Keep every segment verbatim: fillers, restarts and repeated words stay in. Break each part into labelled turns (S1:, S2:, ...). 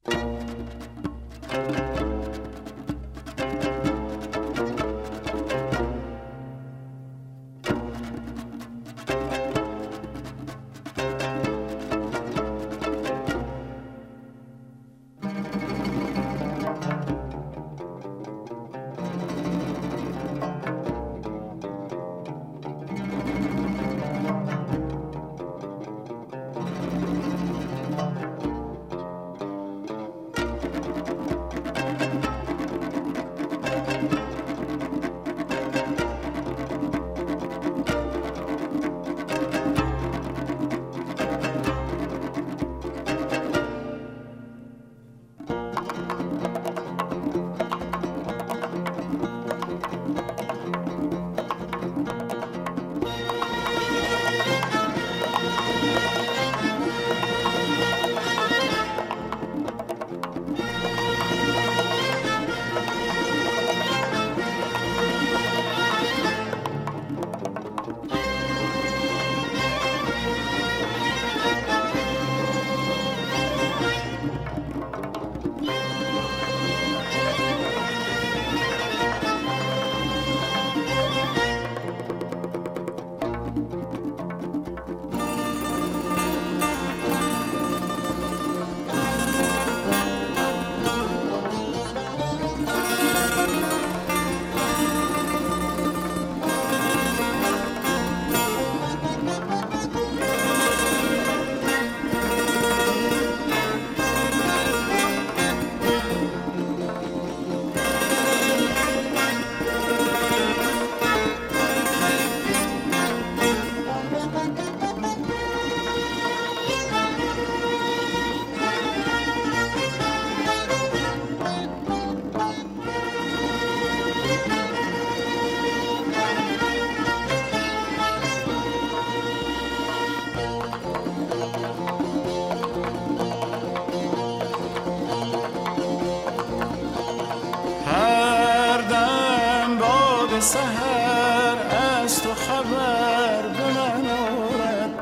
S1: سحر از تو خبر به من آورد،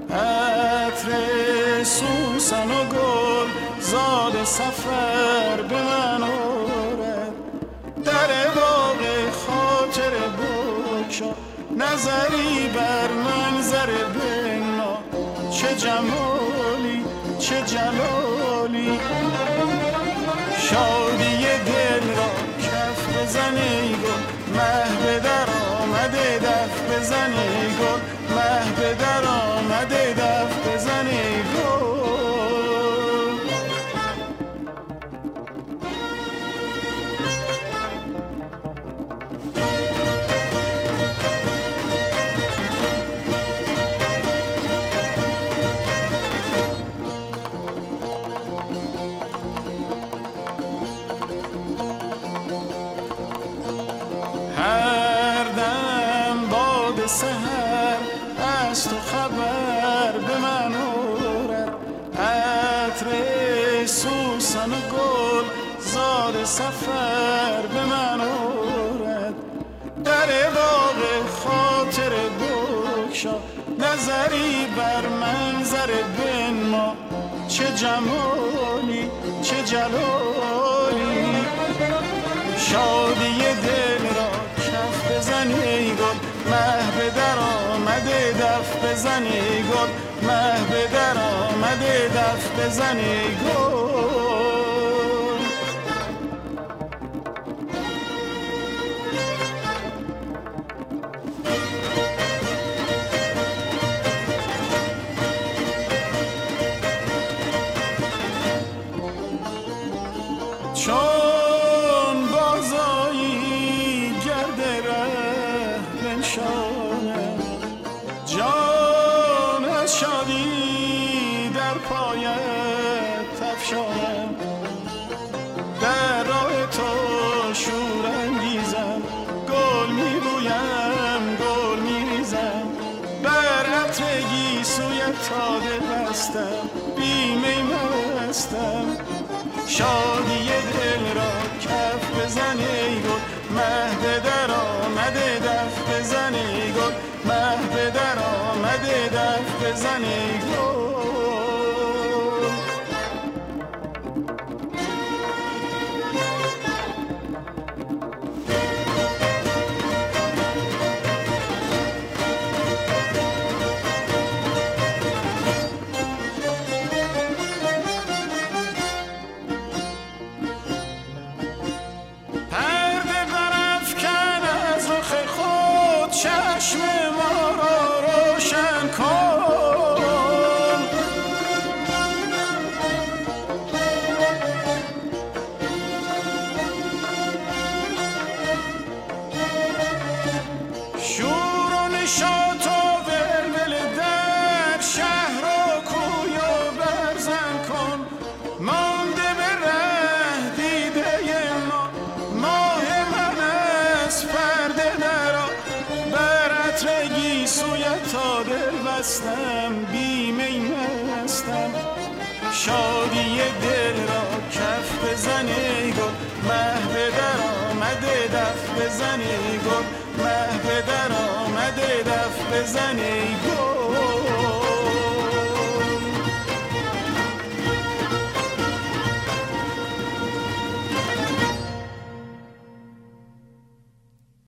S1: عطر سوسن و گل زاد سفر به من آورد. در باغ خاطر بگشا نظری بر منظر بنا، چه جمالی چه جلالی. شادی دل را کف بزنی گل، مه به در آمده دف بزنی گل، مه به در آمده دف بزنی گل. سحر از تو خبر به من آورد، عطر سوسن و گل زاد سفر به من آورد. در باغ خاطر بگشا نظری بر منظر بنما، چه جمالی چه جلالی. شادی دل را کف بزنی گل، مه به در آمده دف بزنی گل، مه به در آمده دف بزنی گل. چون بازایی گرد ره بنشانم، جان از شادی در پایت افشانم. در راه تو شور انگیزم، گل میبویم گل میریزم. بر عطر گیسویت تا دل بستم، بی می مستم. شادی دل را کف بزنی گل، مه به در آمده دف بزنی گل، مه به در آمده دف بزنی گل. مستم بی می مستم شادی دل را کف بزنی گل مه به در آمده دف بزنی گل مه به در آمده دف بزنی گل